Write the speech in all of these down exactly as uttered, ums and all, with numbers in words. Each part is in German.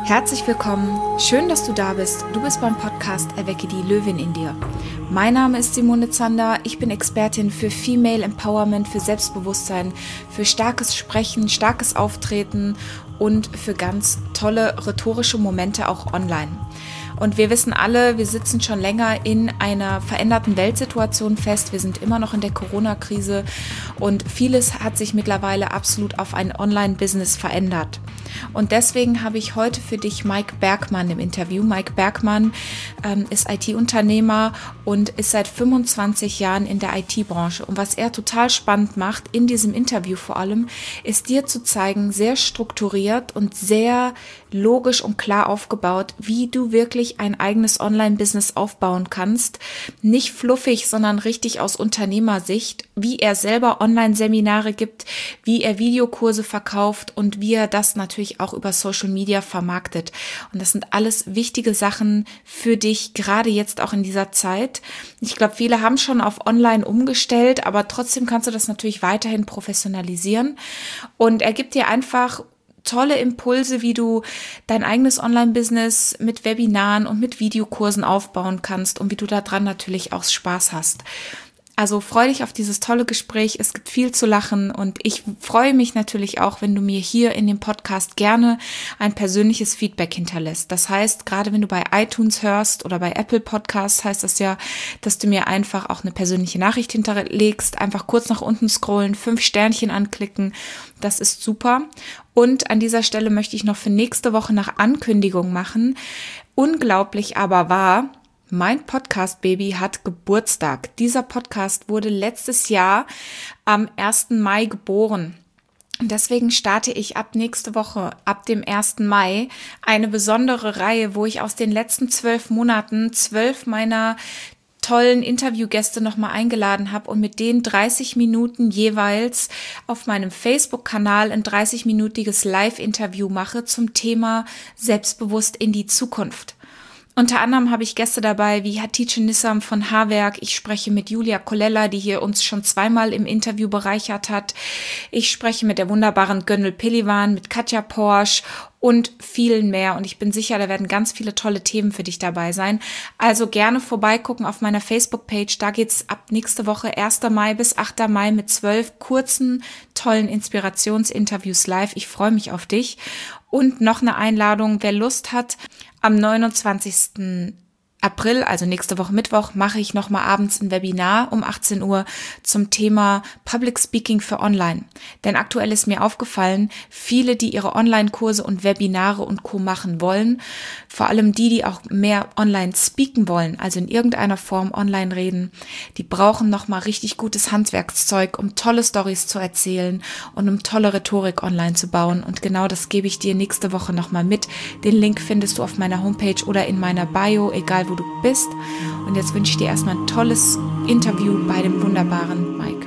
Herzlich willkommen, schön, dass du da bist. Du bist beim Podcast Erwecke die Löwin in dir. Mein Name ist Simone Zander, ich bin Expertin für Female Empowerment, für Selbstbewusstsein, für starkes Sprechen, starkes Auftreten und für ganz tolle rhetorische Momente auch online. Und wir wissen alle, wir sitzen schon länger in einer veränderten Weltsituation fest. Wir sind immer noch in der Corona-Krise und vieles hat sich mittlerweile absolut auf ein Online-Business verändert. Und deswegen habe ich heute für dich Mike Bergmann im Interview. Mike Bergmann ähm, ist I T-Unternehmer und ist seit fünfundzwanzig Jahren in der I T-Branche. Und was er total spannend macht, in diesem Interview vor allem, ist dir zu zeigen, sehr strukturiert und sehr logisch und klar aufgebaut, wie du wirklich ein eigenes Online-Business aufbauen kannst. Nicht fluffig, sondern richtig aus Unternehmersicht, wie er selber Online-Seminare gibt, wie er Videokurse verkauft und wie er das natürlich auch über Social Media vermarktet. Und das sind alles wichtige Sachen für dich, gerade jetzt auch in dieser Zeit. Ich glaube, viele haben schon auf Online umgestellt, aber trotzdem kannst du das natürlich weiterhin professionalisieren. Und er gibt dir einfach tolle Impulse, wie du dein eigenes Online-Business mit Webinaren und mit Videokursen aufbauen kannst und wie du daran natürlich auch Spaß hast. Also freu dich auf dieses tolle Gespräch. Es gibt viel zu lachen und ich freue mich natürlich auch, wenn du mir hier in dem Podcast gerne ein persönliches Feedback hinterlässt. Das heißt, gerade wenn du bei iTunes hörst oder bei Apple Podcasts, heißt das ja, dass du mir einfach auch eine persönliche Nachricht hinterlegst. Einfach kurz nach unten scrollen, fünf Sternchen anklicken. Das ist super. Und an dieser Stelle möchte ich noch für nächste Woche nach Ankündigung machen. Unglaublich aber wahr, mein Podcast-Baby hat Geburtstag. Dieser Podcast wurde letztes Jahr am ersten Mai geboren. Und deswegen starte ich ab nächste Woche, ab dem ersten Mai, eine besondere Reihe, wo ich aus den letzten zwölf Monaten zwölf meiner tollen Interviewgäste nochmal eingeladen habe und mit denen dreißig Minuten jeweils auf meinem Facebook-Kanal ein dreißig-minütiges Live-Interview mache zum Thema Selbstbewusst in die Zukunft. Unter anderem habe ich Gäste dabei wie Hatice Nissam von Haarwerk. Ich spreche mit Julia Colella, die hier uns schon zweimal im Interview bereichert hat. Ich spreche mit der wunderbaren Gönül Pelivan, mit Katja Porsch und vielen mehr. Und ich bin sicher, da werden ganz viele tolle Themen für dich dabei sein. Also gerne vorbeigucken auf meiner Facebook-Page. Da geht's ab nächste Woche ersten Mai bis achten Mai mit zwölf kurzen, tollen Inspirationsinterviews live. Ich freue mich auf dich. Und noch eine Einladung, wer Lust hat, am neunundzwanzigsten April, also nächste Woche Mittwoch, mache ich nochmal abends ein Webinar um achtzehn Uhr zum Thema Public Speaking für Online. Denn aktuell ist mir aufgefallen, viele, die ihre Online-Kurse und Webinare und Co. machen wollen, vor allem die, die auch mehr online speaken wollen, also in irgendeiner Form online reden, die brauchen nochmal richtig gutes Handwerkszeug, um tolle Storys zu erzählen und um tolle Rhetorik online zu bauen. Und genau das gebe ich dir nächste Woche nochmal mit. Den Link findest du auf meiner Homepage oder in meiner Bio, egal wo du bist. Und jetzt wünsche ich dir erstmal ein tolles Interview bei dem wunderbaren Mike.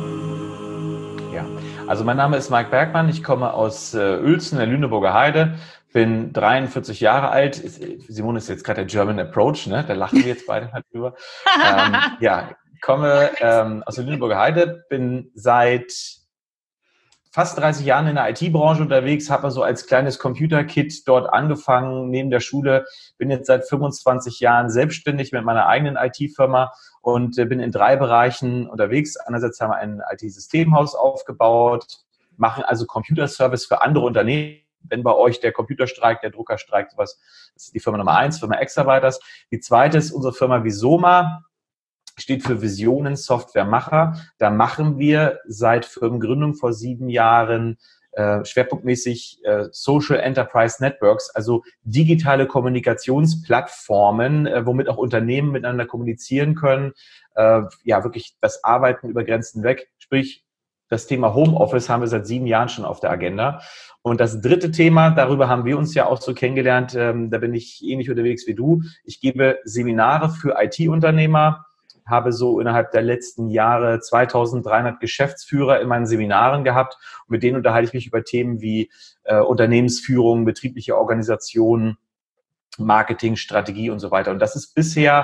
Ja, also mein Name ist Mike Bergmann. Ich komme aus äh, Uelzen, der Lüneburger Heide, bin dreiundvierzig Jahre alt. Simone ist jetzt gerade der German Approach, ne? Da lachen wir jetzt beide halt drüber. ähm, ja, komme ähm, aus der Lüneburger Heide, bin seit fast dreißig Jahren in der I T-Branche unterwegs, habe also als kleines Computerkid dort angefangen, neben der Schule, bin jetzt seit fünfundzwanzig Jahren selbstständig mit meiner eigenen I T-Firma und bin in drei Bereichen unterwegs. Einerseits haben wir ein I T-Systemhaus aufgebaut, machen also Computerservice für andere Unternehmen. Wenn bei euch der Computer streikt, der Drucker streikt, sowas, das ist die Firma Nummer eins, Firma Exabyters. Die zweite ist unsere Firma Visoma, steht für Visionen Softwaremacher. Da machen wir seit Firmengründung vor sieben Jahren äh, schwerpunktmäßig äh, Social Enterprise Networks, also digitale Kommunikationsplattformen, äh, womit auch Unternehmen miteinander kommunizieren können. Äh, ja, wirklich das Arbeiten über Grenzen weg. Sprich, das Thema Homeoffice haben wir seit sieben Jahren schon auf der Agenda. Und das dritte Thema, darüber haben wir uns ja auch so kennengelernt, ähm, da bin ich ähnlich unterwegs wie du. Ich gebe Seminare für I T-Unternehmer, habe so innerhalb der letzten Jahre zweitausenddreihundert Geschäftsführer in meinen Seminaren gehabt. Und mit denen unterhalte ich mich über Themen wie äh, Unternehmensführung, betriebliche Organisation, Marketing, Strategie und so weiter. Und das ist bisher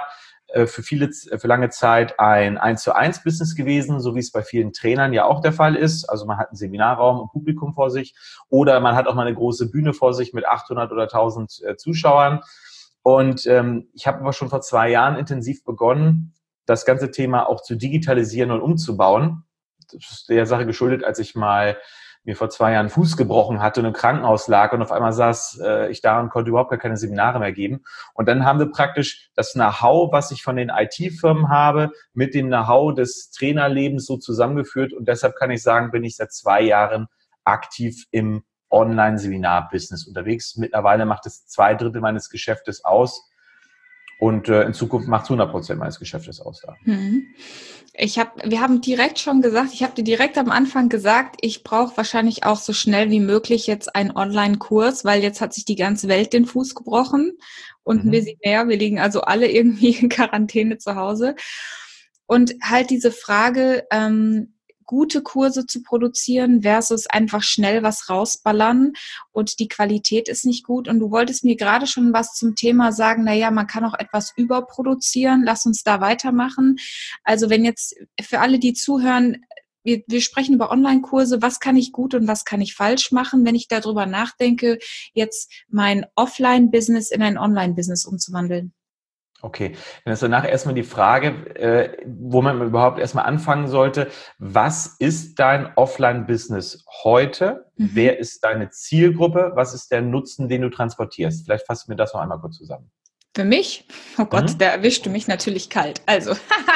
für viele, für lange Zeit ein eins zu eins Business gewesen, so wie es bei vielen Trainern ja auch der Fall ist. Also man hat einen Seminarraum und Publikum vor sich oder man hat auch mal eine große Bühne vor sich mit achthundert oder tausend Zuschauern. Und ähm, ich habe aber schon vor zwei Jahren intensiv begonnen, das ganze Thema auch zu digitalisieren und umzubauen. Das ist der Sache geschuldet, als ich mal mir vor zwei Jahren Fuß gebrochen hatte und im Krankenhaus lag und auf einmal saß äh, ich da und konnte überhaupt gar keine Seminare mehr geben. Und dann haben wir praktisch das Know-how, was ich von den I T-Firmen habe, mit dem Know-how des Trainerlebens so zusammengeführt. Und deshalb kann ich sagen, bin ich seit zwei Jahren aktiv im Online-Seminar-Business unterwegs. Mittlerweile macht es zwei Drittel meines Geschäftes aus. Und äh, in Zukunft macht es hundert Prozent meines Geschäftes aus da. Hm. Ich hab, wir haben direkt schon gesagt, ich habe dir direkt am Anfang gesagt, ich brauche wahrscheinlich auch so schnell wie möglich jetzt einen Online-Kurs, weil jetzt hat sich die ganze Welt den Fuß gebrochen und mhm. ein bisschen mehr. Wir liegen also alle irgendwie in Quarantäne zu Hause. Und halt diese Frage, ähm, gute Kurse zu produzieren versus einfach schnell was rausballern und die Qualität ist nicht gut. Und du wolltest mir gerade schon was zum Thema sagen, naja, man kann auch etwas überproduzieren. Lass uns da weitermachen. Also wenn jetzt für alle, die zuhören, wir, wir sprechen über Online-Kurse, was kann ich gut und was kann ich falsch machen, wenn ich darüber nachdenke, jetzt mein Offline-Business in ein Online-Business umzuwandeln. Okay, dann ist danach erstmal die Frage, äh, wo man überhaupt erstmal anfangen sollte. Was ist dein Offline-Business heute? Mhm. Wer ist deine Zielgruppe? Was ist der Nutzen, den du transportierst? Vielleicht fassen wir das noch einmal kurz zusammen. Für mich? Oh Gott, mhm. da erwischt du mich natürlich kalt. Also,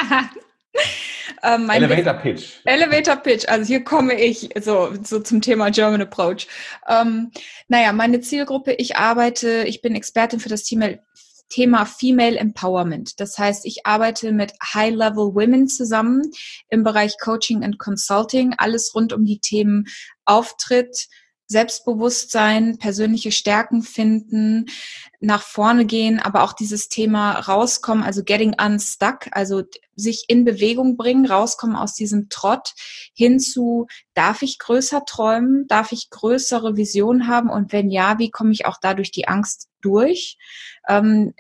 ähm, mein Elevator Pitch. Elevator Pitch, also hier komme ich so, so zum Thema German Approach. Ähm, naja, meine Zielgruppe, ich arbeite, ich bin Expertin für das Thema Thema Female Empowerment. Das heißt, ich arbeite mit High-Level Women zusammen im Bereich Coaching and Consulting, alles rund um die Themen Auftritt, Selbstbewusstsein, persönliche Stärken finden, nach vorne gehen, aber auch dieses Thema rauskommen, also getting unstuck, also sich in Bewegung bringen, rauskommen aus diesem Trott hin zu, darf ich größer träumen, darf ich größere Visionen haben und wenn ja, wie komme ich auch dadurch die Angst durch? Ähm,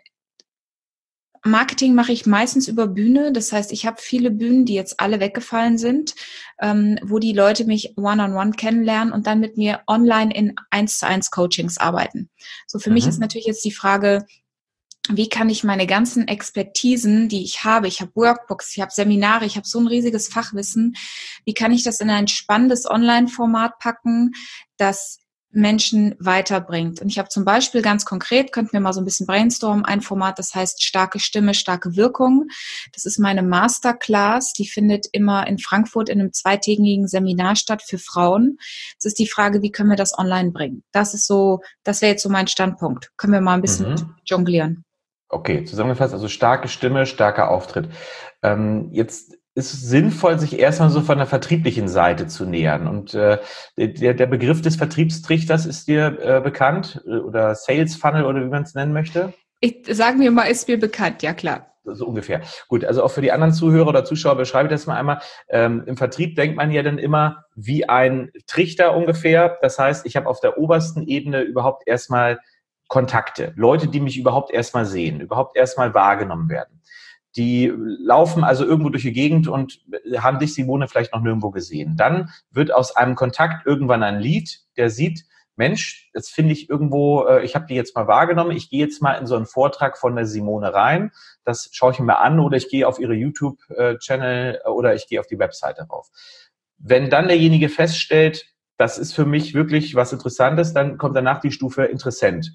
Marketing mache ich meistens über Bühne. Das heißt, ich habe viele Bühnen, die jetzt alle weggefallen sind, ähm, wo die Leute mich one-on-one kennenlernen und dann mit mir online in eins zu eins Coachings arbeiten. So für mhm. mich ist natürlich jetzt die Frage, wie kann ich meine ganzen Expertisen, die ich habe, ich habe Workbooks, ich habe Seminare, ich habe so ein riesiges Fachwissen, wie kann ich das in ein spannendes Online-Format packen, das Menschen weiterbringt. Und ich habe zum Beispiel ganz konkret, könnten wir mal so ein bisschen brainstormen, ein Format, das heißt starke Stimme, starke Wirkung. Das ist meine Masterclass, die findet immer in Frankfurt in einem zweitägigen Seminar statt für Frauen. Es ist die Frage, wie können wir das online bringen? Das ist so, das wäre jetzt so mein Standpunkt. Können wir mal ein bisschen mhm. jonglieren. Okay, zusammengefasst, also starke Stimme, starker Auftritt. Ähm, jetzt ist es sinnvoll, sich erstmal so von der vertrieblichen Seite zu nähern. Und äh, der, der Begriff des Vertriebstrichters ist dir äh, bekannt oder Sales Funnel oder wie man es nennen möchte? Ich, sagen wir mal, ist mir bekannt, ja klar. So ungefähr. Gut, also auch für die anderen Zuhörer oder Zuschauer beschreibe ich das mal einmal. Ähm, im Vertrieb denkt man ja dann immer wie ein Trichter ungefähr. Das heißt, ich habe auf der obersten Ebene überhaupt erstmal Kontakte, Leute, die mich überhaupt erstmal sehen, überhaupt erstmal wahrgenommen werden. Die laufen also irgendwo durch die Gegend und haben dich, Simone, vielleicht noch nirgendwo gesehen. Dann wird aus einem Kontakt irgendwann ein Lead, der sieht, Mensch, das finde ich irgendwo, ich habe die jetzt mal wahrgenommen, ich gehe jetzt mal in so einen Vortrag von der Simone rein, das schaue ich mir an oder ich gehe auf ihre YouTube-Channel oder ich gehe auf die Webseite rauf. Wenn dann derjenige feststellt, das ist für mich wirklich was Interessantes, dann kommt danach die Stufe Interessent.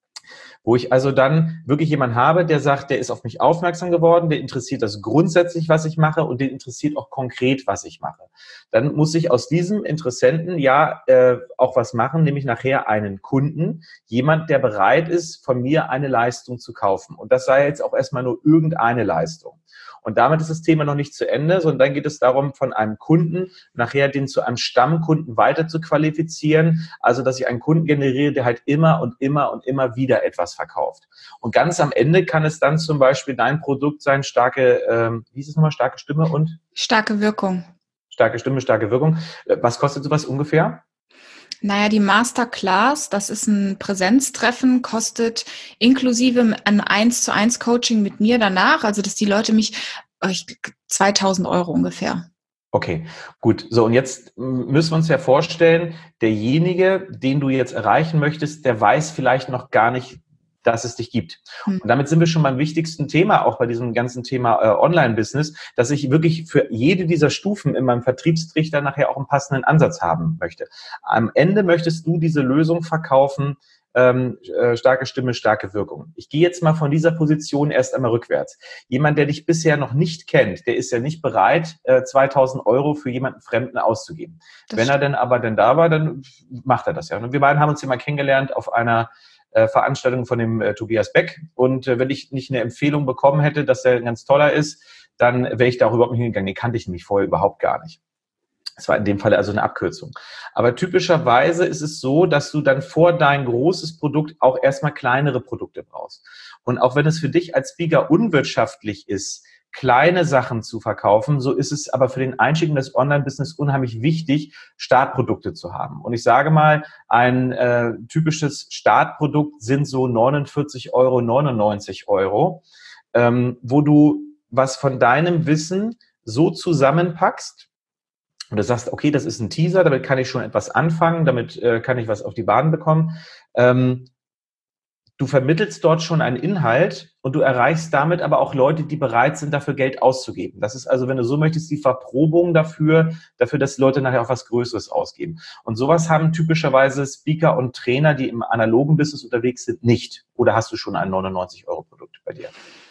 Wo ich also dann wirklich jemanden habe, der sagt, der ist auf mich aufmerksam geworden, der interessiert das grundsätzlich, was ich mache und den interessiert auch konkret, was ich mache. Dann muss ich aus diesem Interessenten ja äh, auch was machen, nämlich nachher einen Kunden, jemand, der bereit ist, von mir eine Leistung zu kaufen. Und das sei jetzt auch erstmal nur irgendeine Leistung. Und damit ist das Thema noch nicht zu Ende, sondern dann geht es darum, von einem Kunden nachher den zu einem Stammkunden weiter zu qualifizieren. Also, dass ich einen Kunden generiere, der halt immer und immer und immer wieder etwas verkauft. Und ganz am Ende kann es dann zum Beispiel dein Produkt sein, starke, ähm, wie hieß es nochmal, starke Stimme und? Starke Wirkung. Starke Stimme, starke Wirkung. Was kostet sowas ungefähr? Naja, die Masterclass, das ist ein Präsenztreffen, kostet inklusive ein eins zu eins Coaching mit mir danach, also dass die Leute mich, ich, zweitausend Euro ungefähr. Okay, gut. So, und jetzt müssen wir uns ja vorstellen, derjenige, den du jetzt erreichen möchtest, der weiß vielleicht noch gar nicht, dass es dich gibt. Hm. Und damit sind wir schon beim wichtigsten Thema, auch bei diesem ganzen Thema äh, Online-Business, dass ich wirklich für jede dieser Stufen in meinem Vertriebstrichter nachher auch einen passenden Ansatz haben möchte. Am Ende möchtest du diese Lösung verkaufen, ähm, äh, starke Stimme, starke Wirkung. Ich gehe jetzt mal von dieser Position erst einmal rückwärts. Jemand, der dich bisher noch nicht kennt, der ist ja nicht bereit, äh, zweitausend Euro für jemanden Fremden auszugeben. Das Wenn er denn aber denn da war, dann macht er das ja. Und wir beiden haben uns ja mal kennengelernt auf einer Äh, Veranstaltung von dem äh, Tobias Beck. Und äh, wenn ich nicht eine Empfehlung bekommen hätte, dass der ein ganz toller ist, dann wäre ich da auch überhaupt nicht hingegangen. Den kannte ich nämlich vorher überhaupt gar nicht. Das war in dem Fall also eine Abkürzung. Aber typischerweise ist es so, dass du dann vor dein großes Produkt auch erstmal kleinere Produkte brauchst. Und auch wenn es für dich als Speaker unwirtschaftlich ist, kleine Sachen zu verkaufen, so ist es aber für den Einstieg in das Online-Business unheimlich wichtig, Startprodukte zu haben. Und ich sage mal, ein äh, typisches Startprodukt sind so neunundvierzig Euro, neunundneunzig Euro, ähm, wo du was von deinem Wissen so zusammenpackst und du sagst, okay, das ist ein Teaser, damit kann ich schon etwas anfangen, damit äh, kann ich was auf die Bahn bekommen. Ähm, Du vermittelst dort schon einen Inhalt und du erreichst damit aber auch Leute, die bereit sind, dafür Geld auszugeben. Das ist also, wenn du so möchtest, die Verprobung dafür, dafür, dass Leute nachher auch was Größeres ausgeben. Und sowas haben typischerweise Speaker und Trainer, die im analogen Business unterwegs sind, nicht. Oder hast du schon ein neunundneunzig Euro Produkt bei dir?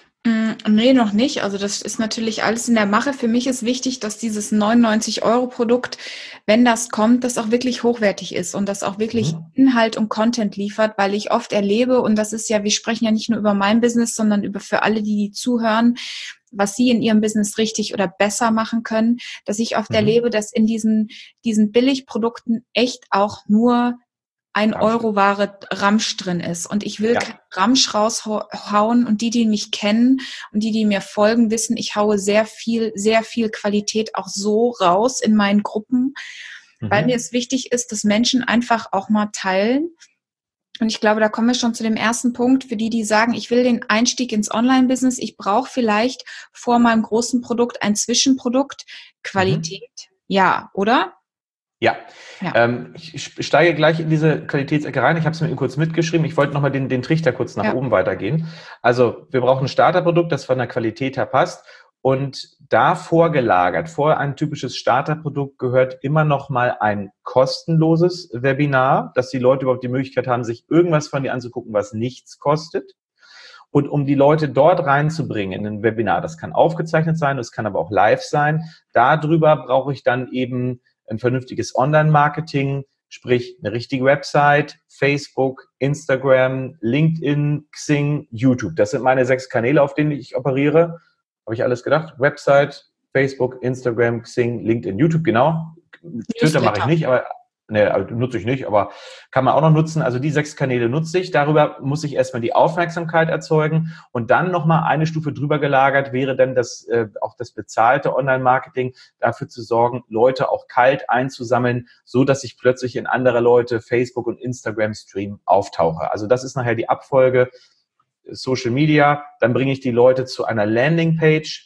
Nee, noch nicht. Also das ist natürlich alles in der Mache. Für mich ist wichtig, dass dieses neunundneunzig Euro Produkt, wenn das kommt, das auch wirklich hochwertig ist und das auch wirklich mhm. Inhalt und Content liefert, weil ich oft erlebe, und das ist ja, wir sprechen ja nicht nur über mein Business, sondern über für alle, die, die zuhören, was sie in ihrem Business richtig oder besser machen können, dass ich oft mhm. erlebe, dass in diesen, diesen Billigprodukten echt auch nur ein Euro Ware Ramsch drin ist. Und ich will ja. kein Ramsch raushauen. Und die, die mich kennen und die, die mir folgen, wissen, ich haue sehr viel, sehr viel Qualität auch so raus in meinen Gruppen, mhm. weil mir es wichtig ist, dass Menschen einfach auch mal teilen. Und ich glaube, da kommen wir schon zu dem ersten Punkt, für die, die sagen, ich will den Einstieg ins Online-Business. Ich brauche vielleicht vor meinem großen Produkt ein Zwischenprodukt. Qualität, mhm. ja, oder? Ja, ja. Ähm, ich steige gleich in diese Qualitätsecke rein. Ich habe es mir eben kurz mitgeschrieben. Ich wollte nochmal den, den Trichter kurz nach ja. oben weitergehen. Also wir brauchen ein Starterprodukt, das von der Qualität her passt. Und da vorgelagert, vor ein typisches Starterprodukt gehört immer noch mal ein kostenloses Webinar, dass die Leute überhaupt die Möglichkeit haben, sich irgendwas von dir anzugucken, was nichts kostet. Und um die Leute dort reinzubringen in ein Webinar, das kann aufgezeichnet sein, das kann aber auch live sein, darüber brauche ich dann eben ein vernünftiges Online-Marketing, sprich eine richtige Website, Facebook, Instagram, LinkedIn, Xing, YouTube. Das sind meine sechs Kanäle, auf denen ich operiere. Habe ich alles gedacht? Website, Facebook, Instagram, Xing, LinkedIn, YouTube, genau. Twitter mache ich nicht, aber ne, nutze ich nicht, aber kann man auch noch nutzen. Also die sechs Kanäle nutze ich. Darüber muss ich erstmal die Aufmerksamkeit erzeugen und dann nochmal eine Stufe drüber gelagert wäre dann das, äh, auch das bezahlte Online-Marketing, dafür zu sorgen, Leute auch kalt einzusammeln, so dass ich plötzlich in andere Leute Facebook und Instagram Stream auftauche. Also das ist nachher die Abfolge Social Media. Dann bringe ich die Leute zu einer Landingpage,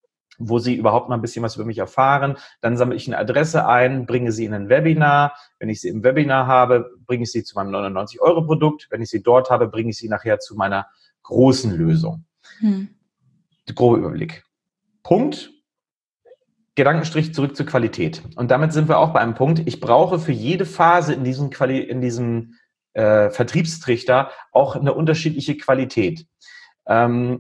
wo sie überhaupt mal ein bisschen was über mich erfahren. Dann sammle ich eine Adresse ein, bringe sie in ein Webinar. Wenn ich sie im Webinar habe, bringe ich sie zu meinem neunundneunzig Euro Produkt. Wenn ich sie dort habe, bringe ich sie nachher zu meiner großen Lösung. Hm. Grober Überblick. Punkt. Gedankenstrich zurück zur Qualität. Und damit sind wir auch bei einem Punkt. Ich brauche für jede Phase in diesem, Quali- in diesem äh, Vertriebstrichter auch eine unterschiedliche Qualität. Ähm,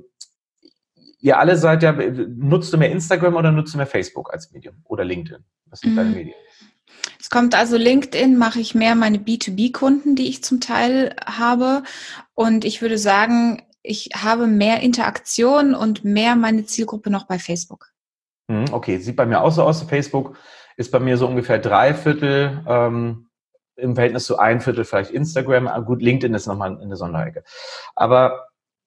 Ihr alle seid ja, nutzt du mehr Instagram oder nutzt du mehr Facebook als Medium oder LinkedIn? Was sind mm. deine Medien? Es kommt also LinkedIn, mache ich mehr meine B zwei B Kunden, die ich zum Teil habe. Und ich würde sagen, ich habe mehr Interaktion und mehr meine Zielgruppe noch bei Facebook. Okay, sieht bei mir auch so aus. Facebook ist bei mir so ungefähr drei Viertel ähm, im Verhältnis zu ein Viertel vielleicht Instagram. Gut, LinkedIn ist nochmal eine Sonderecke. Aber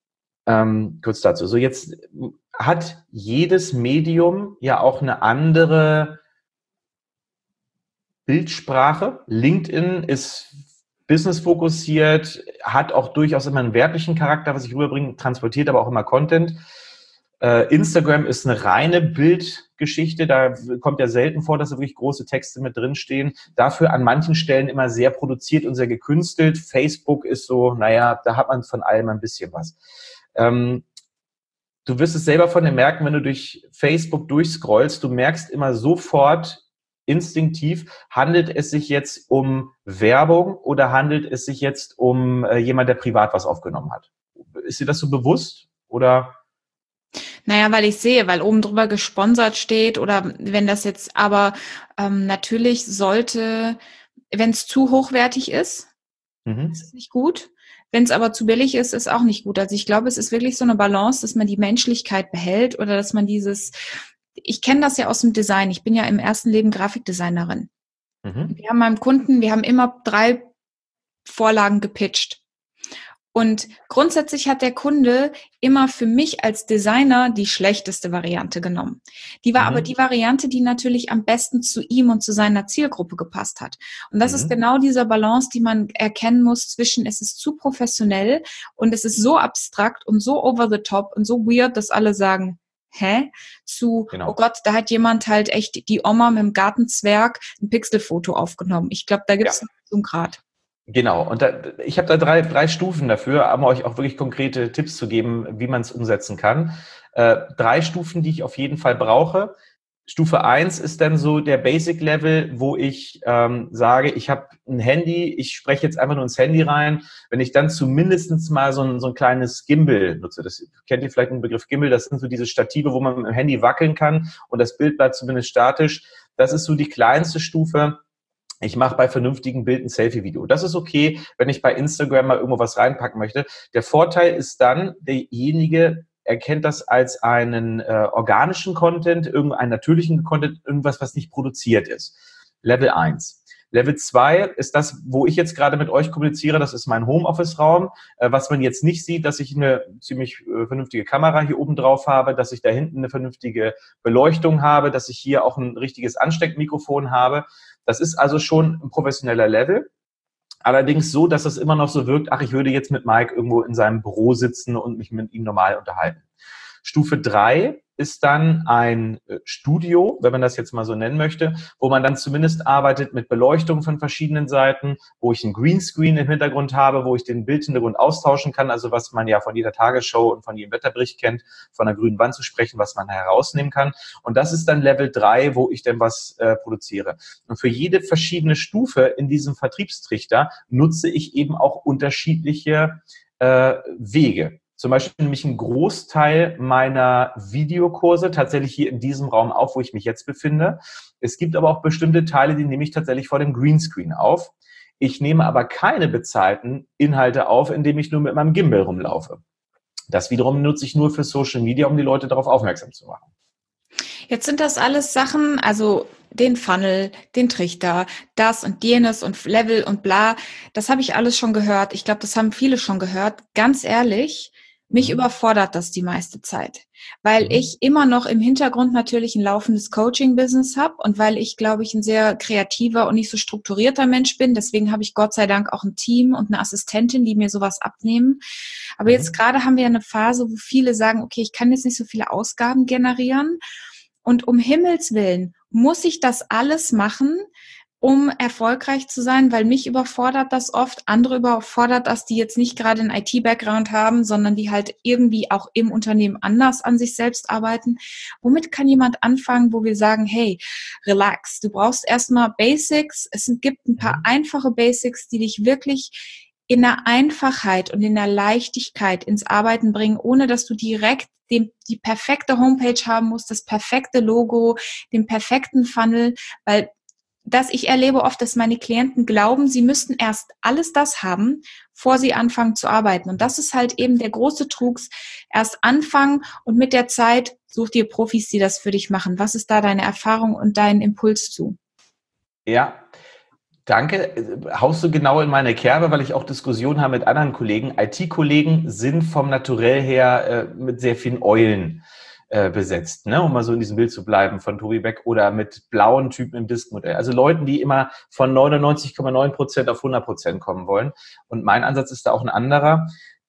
Ähm, kurz dazu. So, jetzt hat jedes Medium ja auch eine andere Bildsprache. LinkedIn ist business-fokussiert, hat auch durchaus immer einen werblichen Charakter, was ich rüberbringe, transportiert aber auch immer Content. Äh, Instagram ist eine reine Bildgeschichte, da kommt ja selten vor, dass da wirklich große Texte mit drinstehen. Dafür an manchen Stellen immer sehr produziert und sehr gekünstelt. Facebook ist so, naja, da hat man von allem ein bisschen was. Ähm, du wirst es selber von dir merken, wenn du durch Facebook durchscrollst, du merkst immer sofort instinktiv, handelt es sich jetzt um Werbung oder handelt es sich jetzt um äh, jemand, der privat was aufgenommen hat? Ist dir das so bewusst oder... Naja, weil ich sehe, weil oben drüber gesponsert steht oder wenn das jetzt aber ähm, natürlich sollte, wenn es zu hochwertig ist, mhm. ist es nicht gut. Wenn es aber zu billig ist, ist auch nicht gut. Also ich glaube, es ist wirklich so eine Balance, dass man die Menschlichkeit behält oder dass man dieses, ich kenne das ja aus dem Design, ich bin ja im ersten Leben Grafikdesignerin. Mhm. Wir haben meinem Kunden, wir haben immer drei Vorlagen gepitcht. Und grundsätzlich hat der Kunde immer für mich als Designer die schlechteste Variante genommen. Die war mhm. aber die Variante, die natürlich am besten zu ihm und zu seiner Zielgruppe gepasst hat. Und das mhm. ist genau dieser Balance, die man erkennen muss zwischen, es ist zu professionell und es ist so abstrakt und so over the top und so weird, dass alle sagen, hä? Zu, genau. Oh Gott, da hat jemand halt echt die Oma mit dem Gartenzwerg ein Pixelfoto aufgenommen. Ich glaube, da gibt es ja. so einen Grad. Genau, und da, ich habe da drei, drei Stufen dafür, um euch auch wirklich konkrete Tipps zu geben, wie man es umsetzen kann. Äh, drei Stufen, die ich auf jeden Fall brauche. Stufe eins ist dann so der Basic-Level, wo ich ähm, sage, ich habe ein Handy, ich spreche jetzt einfach nur ins Handy rein. Wenn ich dann zumindest mal so ein, so ein kleines Gimbal nutze, das kennt ihr vielleicht den Begriff Gimbal, das sind so diese Stative, wo man mit dem Handy wackeln kann und das Bild bleibt zumindest statisch. Das ist so die kleinste Stufe. Ich mache bei vernünftigen Bild ein Selfie-Video. Das ist okay, wenn ich bei Instagram mal irgendwo was reinpacken möchte. Der Vorteil ist dann, derjenige erkennt das als einen äh, organischen Content, irgendeinen natürlichen Content, irgendwas, was nicht produziert ist. Level eins. Level zwei ist das, wo ich jetzt gerade mit euch kommuniziere, das ist mein Homeoffice-Raum. Äh, was man jetzt nicht sieht, dass ich eine ziemlich äh, vernünftige Kamera hier oben drauf habe, dass ich da hinten eine vernünftige Beleuchtung habe, dass ich hier auch ein richtiges Ansteckmikrofon habe. Das ist also schon ein professioneller Level. Allerdings so, dass es immer noch so wirkt, ach, ich würde jetzt mit Mike irgendwo in seinem Büro sitzen und mich mit ihm normal unterhalten. Stufe drei ist dann ein Studio, wenn man das jetzt mal so nennen möchte, wo man dann zumindest arbeitet mit Beleuchtung von verschiedenen Seiten, wo ich einen Greenscreen im Hintergrund habe, wo ich den Bildhintergrund austauschen kann, also was man ja von jeder Tagesschau und von jedem Wetterbericht kennt, von einer grünen Wand zu sprechen, was man herausnehmen kann. Und das ist dann Level drei, wo ich dann was äh, produziere. Und für jede verschiedene Stufe in diesem Vertriebstrichter nutze ich eben auch unterschiedliche äh, Wege. Zum Beispiel nämlich einen Großteil meiner Videokurse tatsächlich hier in diesem Raum auf, wo ich mich jetzt befinde. Es gibt aber auch bestimmte Teile, die nehme ich tatsächlich vor dem Greenscreen auf. Ich nehme aber keine bezahlten Inhalte auf, indem ich nur mit meinem Gimbal rumlaufe. Das wiederum nutze ich nur für Social Media, um die Leute darauf aufmerksam zu machen. Jetzt sind das alles Sachen, also den Funnel, den Trichter, das und jenes und Level und bla. Das habe ich alles schon gehört. Ich glaube, das haben viele schon gehört. Ganz ehrlich, mich mhm. überfordert das die meiste Zeit, weil mhm. ich immer noch im Hintergrund natürlich ein laufendes Coaching-Business habe und weil ich, glaube ich, ein sehr kreativer und nicht so strukturierter Mensch bin. Deswegen habe ich Gott sei Dank auch ein Team und eine Assistentin, die mir sowas abnehmen. Aber mhm. jetzt gerade haben wir eine Phase, wo viele sagen, okay, ich kann jetzt nicht so viele Ausgaben generieren. Und um Himmels Willen muss ich das alles machen, um erfolgreich zu sein, weil mich überfordert das oft, andere überfordert das, die jetzt nicht gerade einen I T-Background haben, sondern die halt irgendwie auch im Unternehmen anders an sich selbst arbeiten. Womit kann jemand anfangen, wo wir sagen, hey, relax, du brauchst erstmal Basics, es gibt ein paar einfache Basics, die dich wirklich in der Einfachheit und in der Leichtigkeit ins Arbeiten bringen, ohne dass du direkt den, die perfekte Homepage haben musst, das perfekte Logo, den perfekten Funnel, weil das ich erlebe oft, dass meine Klienten glauben, sie müssten erst alles das haben, bevor sie anfangen zu arbeiten. Und das ist halt eben der große Trug's. Erst anfangen und mit der Zeit such dir Profis, die das für dich machen. Was ist da deine Erfahrung und dein Impuls zu? Ja, danke. Haust du genau in meine Kerbe, weil ich auch Diskussionen habe mit anderen Kollegen. I T-Kollegen sind vom Naturell her äh, mit sehr vielen Eulen äh, besetzt, ne? Um mal so in diesem Bild zu bleiben von Tobi Beck, oder mit blauen Typen im Diskmodell. Also Leuten, die immer von neunundneunzig Komma neun Prozent auf hundert Prozent kommen wollen. Und mein Ansatz ist da auch ein anderer.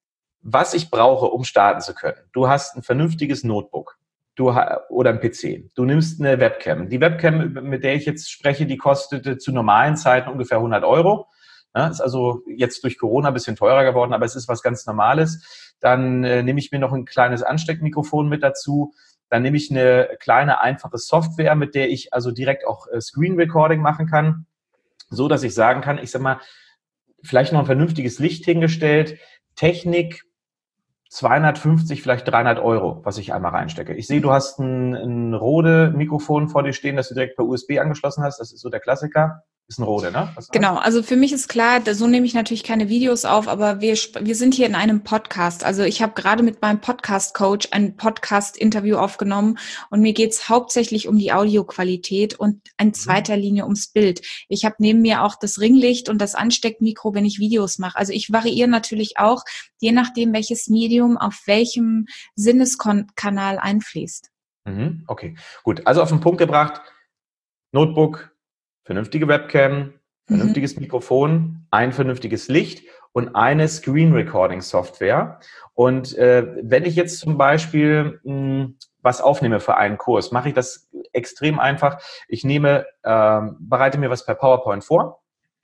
Was ich brauche, um starten zu können. Du hast ein vernünftiges Notebook. Du, oder ein P C. Du nimmst eine Webcam. Die Webcam, mit der ich jetzt spreche, die kostete zu normalen Zeiten ungefähr hundert Euro. Ja, ist also jetzt durch Corona ein bisschen teurer geworden, aber es ist was ganz Normales. Dann äh, nehme ich mir noch ein kleines Ansteckmikrofon mit dazu. Dann nehme ich eine kleine, einfache Software, mit der ich also direkt auch äh, Screen Recording machen kann, so dass ich sagen kann, ich sag mal, vielleicht noch ein vernünftiges Licht hingestellt, Technik, zweihundertfünfzig, vielleicht dreihundert Euro, was ich einmal reinstecke. Ich sehe, du hast ein, ein Rode-Mikrofon vor dir stehen, das du direkt per U S B angeschlossen hast. Das ist so der Klassiker. Ist ein Rode, ne? Was genau, also für mich ist klar, so nehme ich natürlich keine Videos auf, aber wir, wir sind hier in einem Podcast. Also ich habe gerade mit meinem Podcast-Coach ein Podcast-Interview aufgenommen und mir geht's hauptsächlich um die Audioqualität und in zweiter Linie ums Bild. Ich habe neben mir auch das Ringlicht und das Ansteckmikro, wenn ich Videos mache. Also ich variiere natürlich auch, je nachdem, welches Medium auf welchem Sinneskanal einfließt. Mhm, okay, gut. Also auf den Punkt gebracht, Notebook, vernünftige Webcam, vernünftiges mhm. Mikrofon, ein vernünftiges Licht und eine Screen Recording Software. Und äh, wenn ich jetzt zum Beispiel mh, was aufnehme für einen Kurs, mache ich das extrem einfach. Ich nehme, äh, bereite mir was per PowerPoint vor,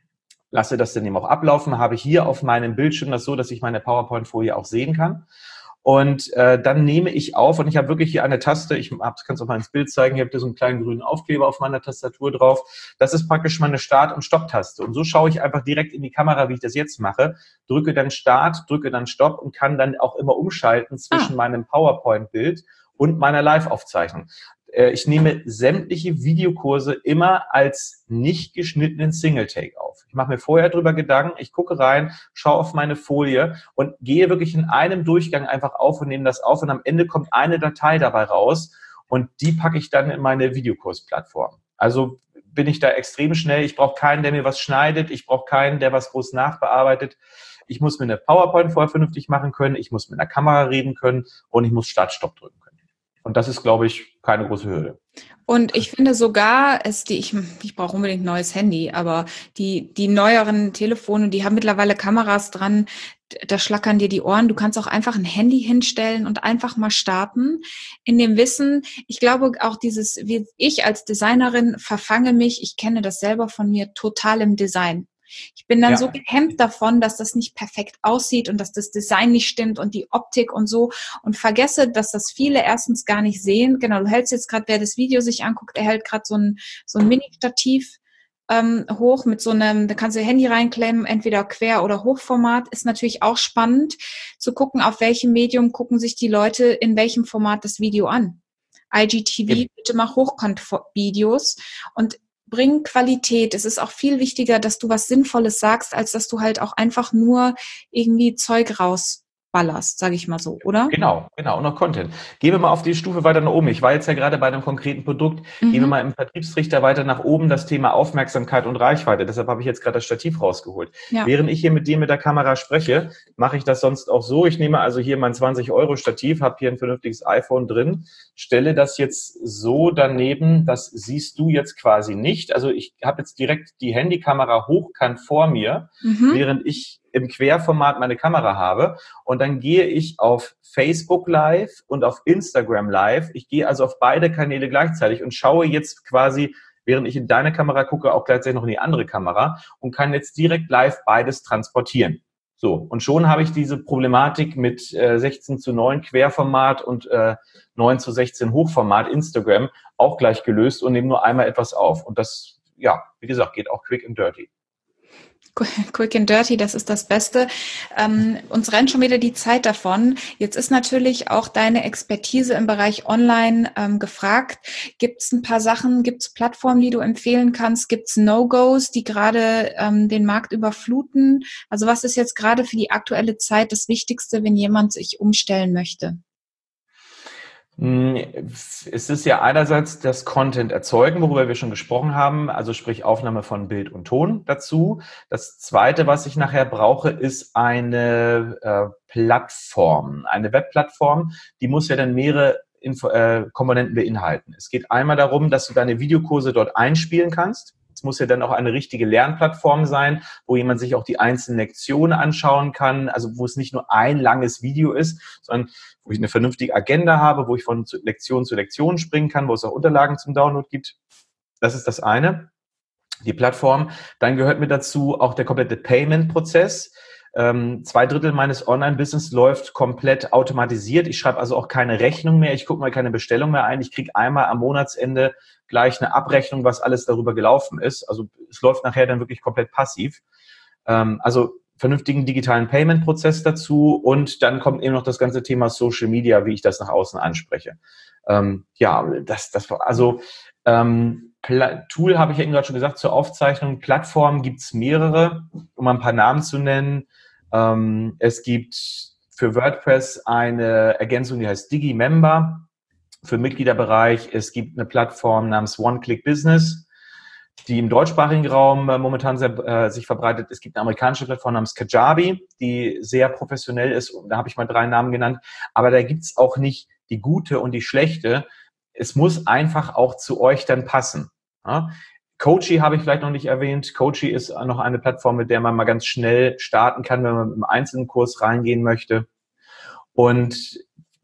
lasse das dann eben auch ablaufen, habe hier auf meinem Bildschirm das so, dass ich meine PowerPoint-Folie auch sehen kann. Und äh, dann nehme ich auf, und ich habe wirklich hier eine Taste, ich kann es auch mal ins Bild zeigen, ich habe hier so einen kleinen grünen Aufkleber auf meiner Tastatur drauf. Das ist praktisch meine Start- und Stopp-Taste. Und so schaue ich einfach direkt in die Kamera, wie ich das jetzt mache, drücke dann Start, drücke dann Stopp und kann dann auch immer umschalten zwischen ah. meinem PowerPoint-Bild und meiner Live-Aufzeichnung. Äh, ich nehme sämtliche Videokurse immer als nicht geschnittenen Single-Take auf. Ich mache mir vorher drüber Gedanken, ich gucke rein, schaue auf meine Folie und gehe wirklich in einem Durchgang einfach auf und nehme das auf, und am Ende kommt eine Datei dabei raus und die packe ich dann in meine Videokursplattform. Also bin ich da extrem schnell. Ich brauche keinen, der mir was schneidet. Ich brauche keinen, der was groß nachbearbeitet. Ich muss mir eine PowerPoint vorher vernünftig machen können. Ich muss mit einer Kamera reden können und ich muss Start-Stopp drücken können. Und das ist, glaube ich, keine große Hürde. Und ich finde sogar, es die, ich, ich brauche unbedingt ein neues Handy, aber die, die neueren Telefone, die haben mittlerweile Kameras dran, da schlackern dir die Ohren. Du kannst auch einfach ein Handy hinstellen und einfach mal starten. In dem Wissen, ich glaube auch dieses, wie ich als Designerin verfange mich, ich kenne das selber von mir, total im Design. Ich bin dann ja. so gehemmt davon, dass das nicht perfekt aussieht und dass das Design nicht stimmt und die Optik und so, und vergesse, dass das viele erstens gar nicht sehen. Genau, du hältst jetzt gerade, wer das Video sich anguckt, er hält gerade so ein, so ein Mini-Stativ ähm, hoch mit so einem, da kannst du dein Handy reinklemmen, entweder Quer- oder Hochformat. Ist natürlich auch spannend zu gucken, auf welchem Medium gucken sich die Leute in welchem Format das Video an. I G T V, ja. bitte mach Hochkant-Videos und bring Qualität. Es ist auch viel wichtiger, dass du was Sinnvolles sagst, als dass du halt auch einfach nur irgendwie Zeug rausballerst, sage ich mal so, oder? Genau, genau. Und noch Content. Gehen wir mal auf die Stufe weiter nach oben. Ich war jetzt ja gerade bei einem konkreten Produkt. Mhm. Gehen wir mal im Vertriebsrichter weiter nach oben, das Thema Aufmerksamkeit und Reichweite. Deshalb habe ich jetzt gerade das Stativ rausgeholt. Ja. Während ich hier mit dir mit der Kamera spreche, mache ich das sonst auch so. Ich nehme also hier mein zwanzig Euro Stativ, habe hier ein vernünftiges iPhone drin, stelle das jetzt so daneben, das siehst du jetzt quasi nicht. Also ich habe jetzt direkt die Handykamera hochkant vor mir, mhm. während ich im Querformat meine Kamera habe, und dann gehe ich auf Facebook Live und auf Instagram Live. Ich gehe also auf beide Kanäle gleichzeitig und schaue jetzt quasi, während ich in deine Kamera gucke, auch gleichzeitig noch in die andere Kamera und kann jetzt direkt live beides transportieren. So, und schon habe ich diese Problematik mit äh, sechzehn zu neun Querformat und äh, neun zu sechzehn Hochformat Instagram auch gleich gelöst und nehme nur einmal etwas auf. Und das, ja, wie gesagt, geht auch quick and dirty. Quick and dirty, das ist das Beste. Ähm, uns rennt schon wieder die Zeit davon. Jetzt ist natürlich auch deine Expertise im Bereich Online ähm, gefragt. Gibt es ein paar Sachen, gibt es Plattformen, die du empfehlen kannst? Gibt es No-Gos, die gerade ähm, den Markt überfluten? Also was ist jetzt gerade für die aktuelle Zeit das Wichtigste, wenn jemand sich umstellen möchte? Es ist ja einerseits das Content erzeugen, worüber wir schon gesprochen haben, also sprich Aufnahme von Bild und Ton dazu. Das Zweite, was ich nachher brauche, ist eine äh, Plattform, eine Webplattform. Die muss ja dann mehrere Info, äh, Komponenten beinhalten. Es geht einmal darum, dass du deine Videokurse dort einspielen kannst. Es muss ja dann auch eine richtige Lernplattform sein, wo jemand sich auch die einzelnen Lektionen anschauen kann, also wo es nicht nur ein langes Video ist, sondern wo ich eine vernünftige Agenda habe, wo ich von Lektion zu Lektion springen kann, wo es auch Unterlagen zum Download gibt. Das ist das eine, die Plattform. Dann gehört mir dazu auch der komplette Payment-Prozess. Ähm, zwei Drittel meines Online-Business läuft komplett automatisiert. Ich schreibe also auch keine Rechnung mehr. Ich gucke mal keine Bestellung mehr ein. Ich kriege einmal am Monatsende gleich eine Abrechnung, was alles darüber gelaufen ist. Also es läuft nachher dann wirklich komplett passiv. Ähm, also vernünftigen digitalen Payment-Prozess dazu und dann kommt eben noch das ganze Thema Social Media, wie ich das nach außen anspreche. Ähm, ja, das, das war also ähm, Tool habe ich ja eben gerade schon gesagt zur Aufzeichnung. Plattformen gibt es mehrere, um mal ein paar Namen zu nennen. Ähm, es gibt für WordPress eine Ergänzung, die heißt DigiMember für Mitgliederbereich. Es gibt eine Plattform namens One-Click-Business, die im deutschsprachigen Raum äh, momentan sehr, äh, sich verbreitet. Es gibt eine amerikanische Plattform namens Kajabi, die sehr professionell ist. Da habe ich mal drei Namen genannt. Aber da gibt es auch nicht die gute und die schlechte. Es muss einfach auch zu euch dann passen. Ja? Coachy habe ich vielleicht noch nicht erwähnt. Coachy ist noch eine Plattform, mit der man mal ganz schnell starten kann, wenn man im einzelnen Kurs reingehen möchte. Und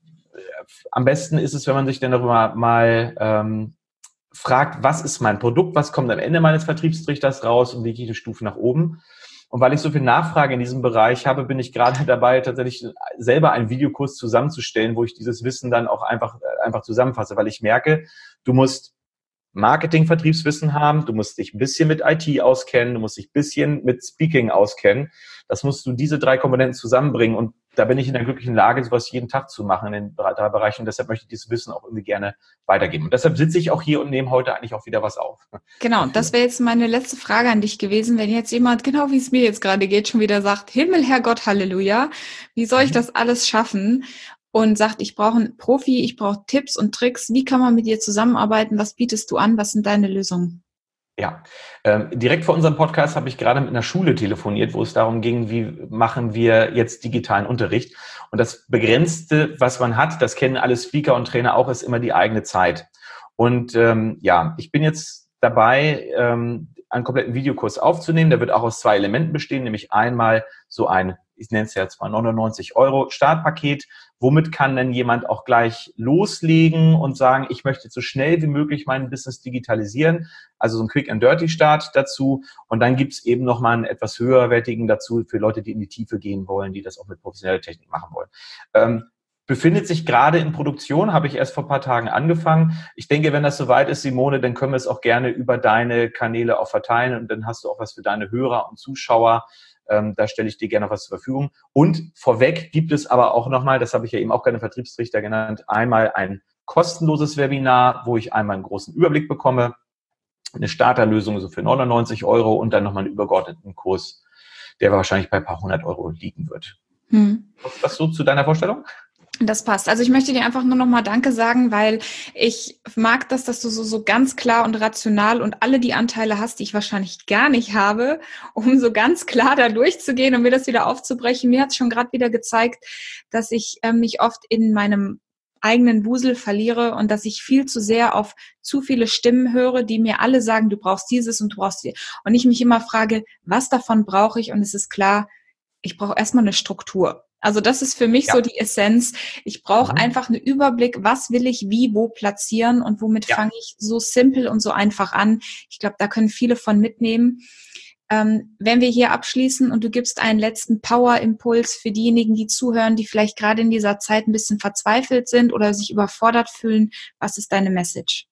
am besten ist es, wenn man sich dann darüber mal ähm, fragt, was ist mein Produkt, was kommt am Ende meines Vertriebstrichters raus und wie geht die Stufe nach oben. Und weil ich so viel Nachfrage in diesem Bereich habe, bin ich gerade dabei, tatsächlich selber einen Videokurs zusammenzustellen, wo ich dieses Wissen dann auch einfach, einfach zusammenfasse, weil ich merke, du musst Marketing-Vertriebswissen haben, du musst dich ein bisschen mit I T auskennen, du musst dich ein bisschen mit Speaking auskennen. Das musst du diese drei Komponenten zusammenbringen und da bin ich in der glücklichen Lage, sowas jeden Tag zu machen in den drei, drei Bereichen und deshalb möchte ich dieses Wissen auch irgendwie gerne weitergeben. Und deshalb sitze ich auch hier und nehme heute eigentlich auch wieder was auf. Genau, das wäre jetzt meine letzte Frage an dich gewesen, wenn jetzt jemand, genau wie es mir jetzt gerade geht, schon wieder sagt, Himmel, Herrgott, Halleluja, wie soll ich das alles schaffen? Und sagt, ich brauche einen Profi, ich brauche Tipps und Tricks. Wie kann man mit dir zusammenarbeiten? Was bietest du an? Was sind deine Lösungen? Ja, ähm, direkt vor unserem Podcast habe ich gerade mit einer Schule telefoniert, wo es darum ging, wie machen wir jetzt digitalen Unterricht. Und das Begrenzte, was man hat, das kennen alle Speaker und Trainer auch, ist immer die eigene Zeit. Und ähm, ja, ich bin jetzt dabei, ähm, einen kompletten Videokurs aufzunehmen. Der wird auch aus zwei Elementen bestehen, nämlich einmal so ein, ich nenne es jetzt mal neunundneunzig Euro Startpaket. Womit kann denn jemand auch gleich loslegen und sagen, ich möchte so schnell wie möglich mein Business digitalisieren? Also so ein Quick-and-Dirty-Start dazu. Und dann gibt es eben nochmal einen etwas höherwertigen dazu für Leute, die in die Tiefe gehen wollen, die das auch mit professioneller Technik machen wollen. Ähm, befindet sich gerade in Produktion, habe ich erst vor ein paar Tagen angefangen. Ich denke, wenn das soweit ist, Simone, dann können wir es auch gerne über deine Kanäle auch verteilen und dann hast du auch was für deine Hörer und Zuschauer. Ähm, da stelle ich dir gerne was zur Verfügung. Und vorweg gibt es aber auch nochmal, das habe ich ja eben auch keine Vertriebstrichter genannt, einmal ein kostenloses Webinar, wo ich einmal einen großen Überblick bekomme, eine Starterlösung so für neunundneunzig Euro und dann nochmal einen übergeordneten Kurs, der wahrscheinlich bei ein paar hundert Euro liegen wird. Hm. Was ist das so zu deiner Vorstellung? Das passt. Also ich möchte dir einfach nur noch mal Danke sagen, weil ich mag das, dass du so, so ganz klar und rational und alle die Anteile hast, die ich wahrscheinlich gar nicht habe, um so ganz klar da durchzugehen und mir das wieder aufzubrechen. Mir hat es schon gerade wieder gezeigt, dass ich äh, mich oft in meinem eigenen Wusel verliere und dass ich viel zu sehr auf zu viele Stimmen höre, die mir alle sagen, du brauchst dieses und du brauchst dieses. Und ich mich immer frage, was davon brauche ich? Und es ist klar, ich brauche erstmal eine Struktur. Also das ist für mich ja so die Essenz. Ich brauche mhm. einfach einen Überblick, was will ich wie, wo platzieren und womit ja. fange ich so simpel und so einfach an. Ich glaube, da können viele von mitnehmen. Ähm, wenn wir hier abschließen und du gibst einen letzten Power-Impuls für diejenigen, die zuhören, die vielleicht gerade in dieser Zeit ein bisschen verzweifelt sind oder sich überfordert fühlen, was ist deine Message?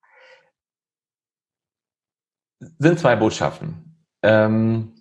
Sind zwei Botschaften. Ähm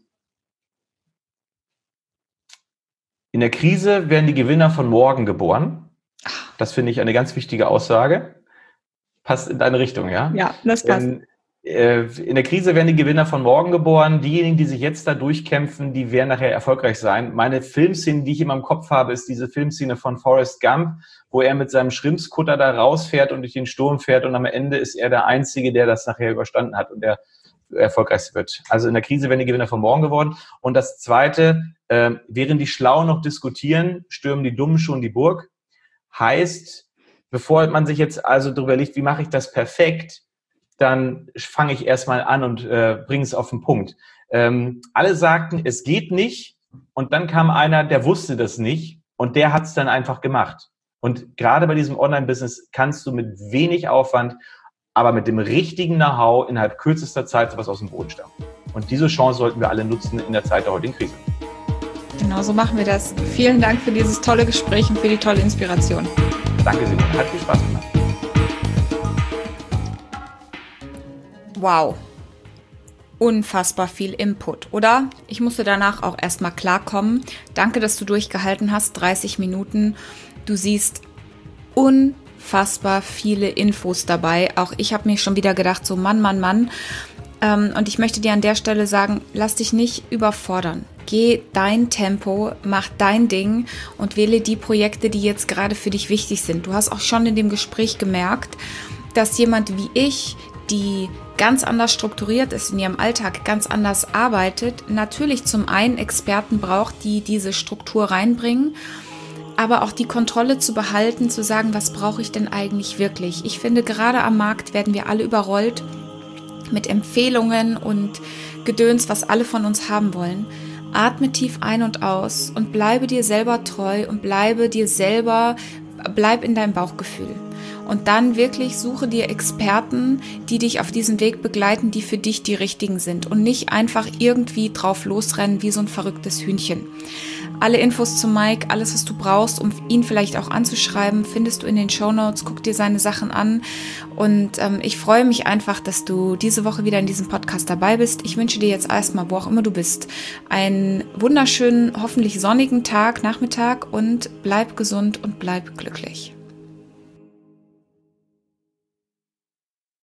In der Krise werden die Gewinner von morgen geboren. Das finde ich eine ganz wichtige Aussage. Passt in deine Richtung, ja? Ja, das passt. In, äh, in der Krise werden die Gewinner von morgen geboren. Diejenigen, die sich jetzt da durchkämpfen, die werden nachher erfolgreich sein. Meine Filmszene, die ich immer im Kopf habe, ist diese Filmszene von Forrest Gump, wo er mit seinem Schrimpskutter da rausfährt und durch den Sturm fährt und am Ende ist er der Einzige, der das nachher überstanden hat und der erfolgreich wird. Also in der Krise werden die Gewinner von morgen geworden. Und das Zweite, äh, während die Schlauen noch diskutieren, stürmen die Dummen schon die Burg. Heißt, bevor man sich jetzt also darüber liegt, wie mache ich das perfekt, dann fange ich erstmal an und äh, bringe es auf den Punkt. Ähm, alle sagten, es geht nicht, und dann kam einer, der wusste das nicht, und der hat es dann einfach gemacht. Und gerade bei diesem Online-Business kannst du mit wenig Aufwand, aber mit dem richtigen Know-how innerhalb kürzester Zeit sowas aus dem Boden stampfen. Und diese Chance sollten wir alle nutzen in der Zeit der heutigen Krise. Genau so machen wir das. Vielen Dank für dieses tolle Gespräch und für die tolle Inspiration. Danke, Simone. Hat viel Spaß gemacht. Wow. Unfassbar viel Input, oder? Ich musste danach auch erstmal klarkommen. Danke, dass du durchgehalten hast. dreißig Minuten. Du siehst unfassbar viele Infos dabei. Auch ich habe mir schon wieder gedacht, so Mann, Mann, Mann. Und ich möchte dir an der Stelle sagen, lass dich nicht überfordern. Geh dein Tempo, mach dein Ding und wähle die Projekte, die jetzt gerade für dich wichtig sind. Du hast auch schon in dem Gespräch gemerkt, dass jemand wie ich, die ganz anders strukturiert ist in ihrem Alltag, ganz anders arbeitet, natürlich zum einen Experten braucht, die diese Struktur reinbringen, aber auch die Kontrolle zu behalten, zu sagen, was brauche ich denn eigentlich wirklich? Ich finde, gerade am Markt werden wir alle überrollt mit Empfehlungen und Gedöns, was alle von uns haben wollen. Atme tief ein und aus und bleibe dir selber treu und bleibe dir selber, bleib in deinem Bauchgefühl. Und dann wirklich suche dir Experten, die dich auf diesem Weg begleiten, die für dich die richtigen sind und nicht einfach irgendwie drauf losrennen wie so ein verrücktes Hühnchen. Alle Infos zu Mike, alles, was du brauchst, um ihn vielleicht auch anzuschreiben, findest du in den Shownotes. Guck dir seine Sachen an. Und ähm, ich freue mich einfach, dass du diese Woche wieder in diesem Podcast dabei bist. Ich wünsche dir jetzt erstmal, wo auch immer du bist, einen wunderschönen, hoffentlich sonnigen Tag, Nachmittag und bleib gesund und bleib glücklich.